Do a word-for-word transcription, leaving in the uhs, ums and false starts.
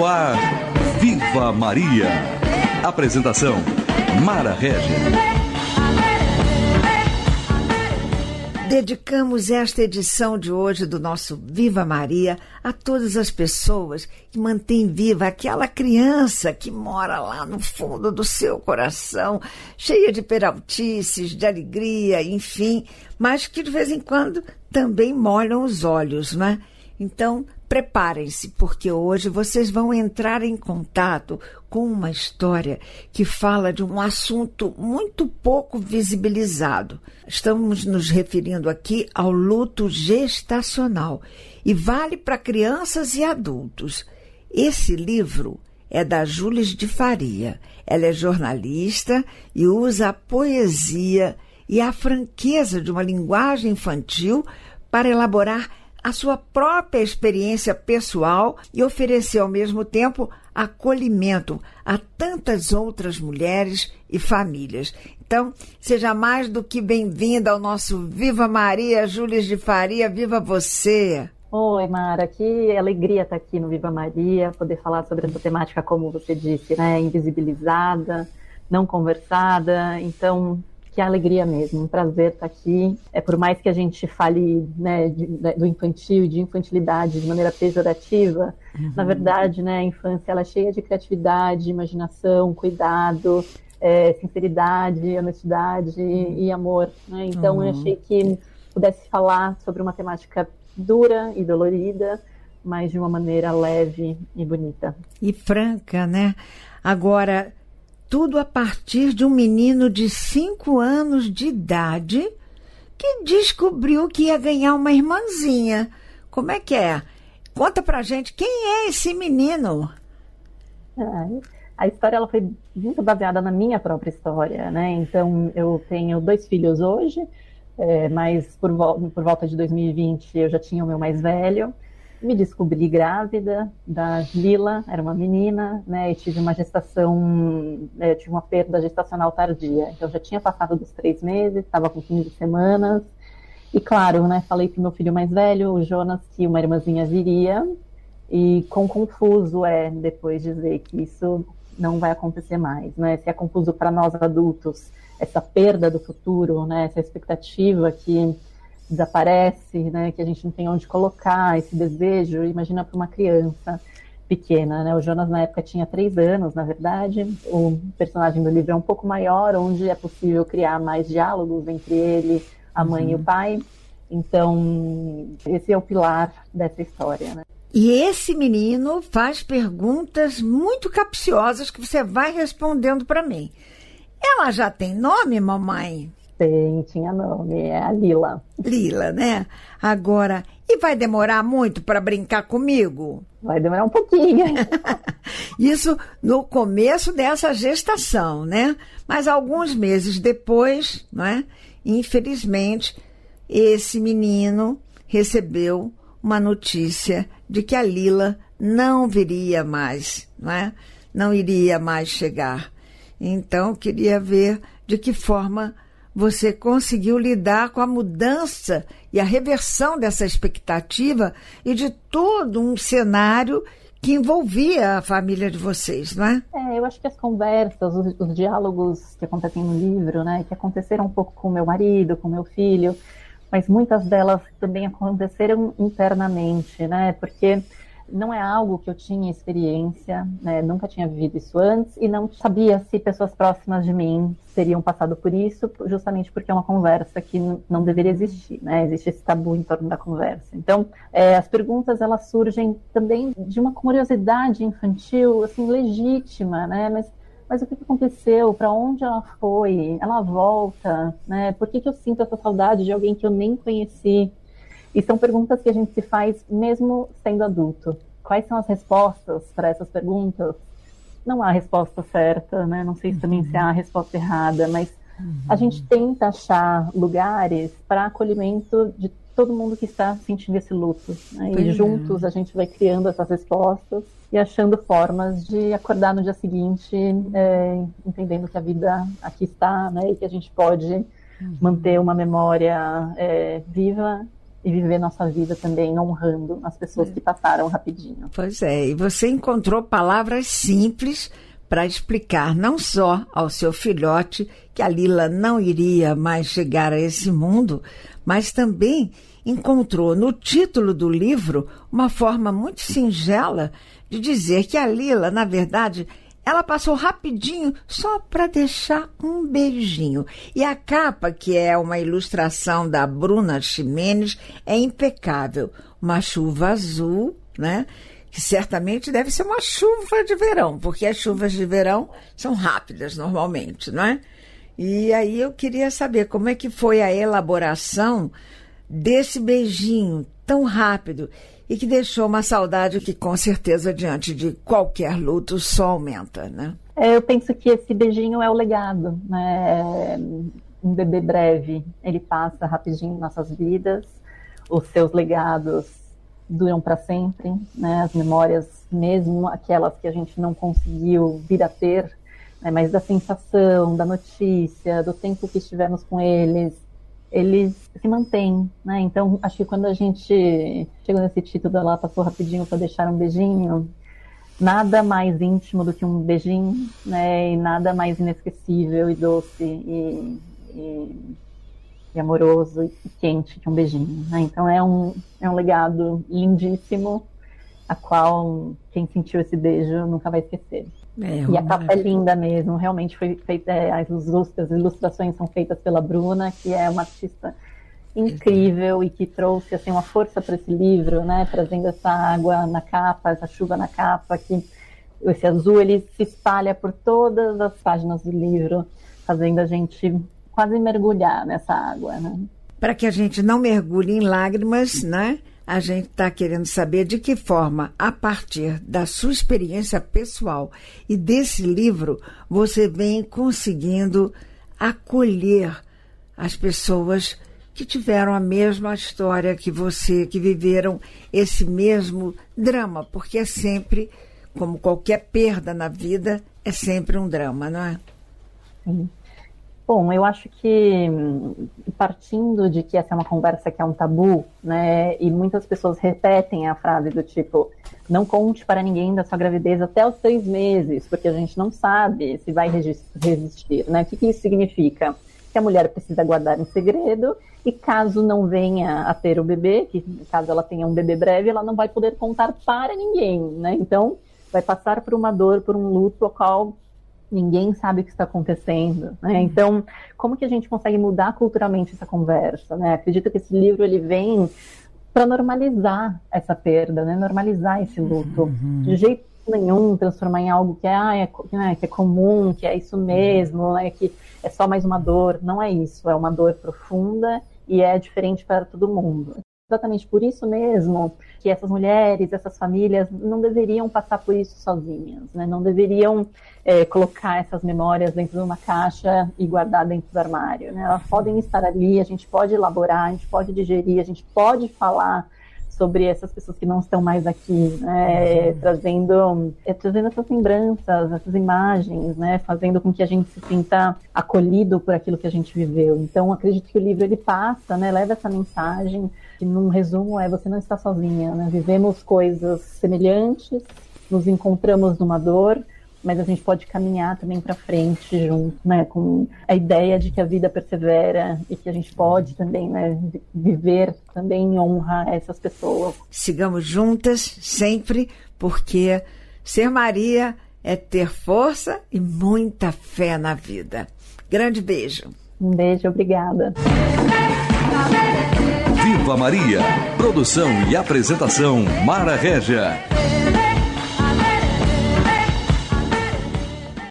No ar, Viva Maria. Apresentação, Mara Regis. Dedicamos esta edição de hoje do nosso Viva Maria a todas as pessoas que mantêm viva aquela criança que mora lá no fundo do seu coração, cheia de peraltices, de alegria, enfim, mas que de vez em quando também molham os olhos, né? Então, preparem-se, porque hoje vocês vão entrar em contato com uma história que fala de um assunto muito pouco visibilizado. Estamos nos referindo aqui ao luto gestacional e vale para crianças e adultos. Esse livro é da Júlia de Faria. Ela é jornalista e usa a poesia e a franqueza de uma linguagem infantil para elaborar a sua própria experiência pessoal e oferecer ao mesmo tempo acolhimento a tantas outras mulheres e famílias. Então, seja mais do que bem-vinda ao nosso Viva Maria, Júlia de Faria, viva você! Oi, Mara, que alegria estar aqui no Viva Maria, poder falar sobre essa temática, como você disse, né, invisibilizada, não conversada, então... Que alegria mesmo, um prazer estar aqui. É, por mais que a gente fale, né, de, de, do infantil, de infantilidade de maneira pejorativa, uhum. Na verdade, né, a infância ela é cheia de criatividade, imaginação, cuidado, é, sinceridade, honestidade uhum. e amor. Né? Então, uhum. eu achei que pudesse falar sobre uma temática dura e dolorida, mas de uma maneira leve e bonita. E franca, né? Agora... Tudo a partir de um menino de cinco anos de idade que descobriu que ia ganhar uma irmãzinha. Como é que é? Conta pra gente, quem é esse menino? É, a história ela foi muito baseada na minha própria história, né? Então, eu tenho dois filhos hoje, é, mas por, vo- por volta de dois mil e vinte eu já tinha o meu mais velho. Me descobri grávida da Lila, era uma menina, né, e tive uma gestação, é, tive uma perda gestacional tardia, então já tinha passado dos três meses, estava com quinze semanas, e claro, né, falei para o meu filho mais velho, o Jonas, que uma irmãzinha viria, e quão confuso é depois dizer que isso não vai acontecer mais, né, se é confuso para nós adultos, essa perda do futuro, né, essa expectativa que desaparece, né, que a gente não tem onde colocar esse desejo, imagina para uma criança pequena, né, o Jonas na época tinha três anos, na verdade, o personagem do livro é um pouco maior, onde é possível criar mais diálogos entre ele, a mãe uhum. e o pai, então esse é o pilar dessa história, né. E esse menino faz perguntas muito capciosas que você vai respondendo para mim. Ela já tem nome, mamãe? Tem, tinha nome, é a Lila. Lila, né? Agora, e vai demorar muito para brincar comigo? Vai demorar um pouquinho. Isso no começo dessa gestação, né? Mas alguns meses depois, não é? Infelizmente, esse menino recebeu uma notícia de que a Lila não viria mais, não é? Não iria mais chegar. Então, queria ver de que forma você conseguiu lidar com a mudança e a reversão dessa expectativa e de todo um cenário que envolvia a família de vocês, não é? É, eu acho que as conversas, os, os diálogos que acontecem no livro, né, que aconteceram um pouco com meu marido, com meu filho, mas muitas delas também aconteceram internamente, né, porque não é algo que eu tinha experiência, né? Nunca tinha vivido isso antes e não sabia se pessoas próximas de mim teriam passado por isso, justamente porque é uma conversa que não deveria existir, né? Existe esse tabu em torno da conversa. Então, é, as perguntas, elas surgem também de uma curiosidade infantil, assim, legítima, né? Mas, mas o que aconteceu? Para onde ela foi? Ela volta, né? Por que que eu sinto essa saudade de alguém que eu nem conheci? E são perguntas que a gente se faz mesmo sendo adulto. Quais são as respostas para essas perguntas? Não há resposta certa, né? Não sei também uhum. se há a resposta errada, mas uhum. a gente tenta achar lugares para acolhimento de todo mundo que está sentindo esse luto. Né? E juntos a gente vai criando essas respostas e achando formas de acordar no dia seguinte, é, entendendo que a vida aqui está, né? E que a gente pode uhum. manter uma memória é, viva e viver nossa vida também honrando as pessoas que passaram rapidinho. Pois é, e você encontrou palavras simples para explicar não só ao seu filhote que a Lila não iria mais chegar a esse mundo, mas também encontrou no título do livro uma forma muito singela de dizer que a Lila, na verdade, ela passou rapidinho só para deixar um beijinho. E a capa, que é uma ilustração da Bruna Ximenes, é impecável. Uma chuva azul, né? Que certamente deve ser uma chuva de verão, porque as chuvas de verão são rápidas normalmente, não é? E aí eu queria saber como é que foi a elaboração desse beijinho tão rápido e que deixou uma saudade que, com certeza, diante de qualquer luto, só aumenta, né? É, eu penso que esse beijinho é o legado, né? Um bebê breve, ele passa rapidinho em nossas vidas, os seus legados duram para sempre, né? As memórias, mesmo aquelas que a gente não conseguiu vir a ter, né? Mas da sensação, da notícia, do tempo que estivemos com eles, eles se mantêm, né? Então, acho que quando a gente chegou nesse título, ela passou rapidinho para deixar um beijinho, nada mais íntimo do que um beijinho, né? E nada mais inesquecível e doce e, e, e amoroso e quente que um beijinho, né? Então, é um, é um legado lindíssimo, a qual quem sentiu esse beijo nunca vai esquecer. É, e a capa é linda mesmo, realmente foi feita, é, as, as ilustrações são feitas pela Bruna, que é uma artista incrível e que trouxe assim, uma força para esse livro, né, trazendo essa água na capa, essa chuva na capa, que esse azul ele se espalha por todas as páginas do livro, fazendo a gente quase mergulhar nessa água, né? Para que a gente não mergulhe em lágrimas, né? A gente está querendo saber de que forma, a partir da sua experiência pessoal e desse livro, você vem conseguindo acolher as pessoas que tiveram a mesma história que você, que viveram esse mesmo drama, porque é sempre, como qualquer perda na vida, é sempre um drama, não é? Sim. Bom, eu acho que partindo de que essa é uma conversa que é um tabu, né, e muitas pessoas repetem a frase do tipo, não conte para ninguém da sua gravidez até os seis meses, porque a gente não sabe se vai resistir, né? O que, que isso significa? Que a mulher precisa guardar em segredo e caso não venha a ter o bebê, que caso ela tenha um bebê breve, ela não vai poder contar para ninguém, né? Então, vai passar por uma dor, por um luto ao qual ninguém sabe o que está acontecendo, né? Então, como que a gente consegue mudar culturalmente essa conversa, né? Acredito que esse livro ele vem para normalizar essa perda, né? Normalizar esse luto. Uhum. De jeito nenhum transformar em algo que é, ah, é, né, que é comum, que é isso mesmo, né, que é só mais uma dor. Não é isso, é uma dor profunda e é diferente para todo mundo. Exatamente por isso mesmo que essas mulheres, essas famílias não deveriam passar por isso sozinhas, né? Não deveriam é, colocar essas memórias dentro de uma caixa e guardar dentro do armário, né? Elas podem estar ali, a gente pode elaborar, a gente pode digerir, a gente pode falar sobre essas pessoas que não estão mais aqui, né? Uhum. trazendo, é, trazendo essas lembranças, essas imagens, né? Fazendo com que a gente se sinta acolhido por aquilo que a gente viveu. Então, acredito que o livro ele passa, né? Leva essa mensagem, que num resumo é você não está sozinha, né? Vivemos coisas semelhantes, nos encontramos numa dor, mas a gente pode caminhar também para frente junto, né? Com a ideia de que a vida persevera e que a gente pode também, né, viver também em honra a essas pessoas. Sigamos juntas sempre, porque ser Maria é ter força e muita fé na vida. Grande beijo. Um beijo, obrigada. Viva Maria! Produção e apresentação Mara Régia.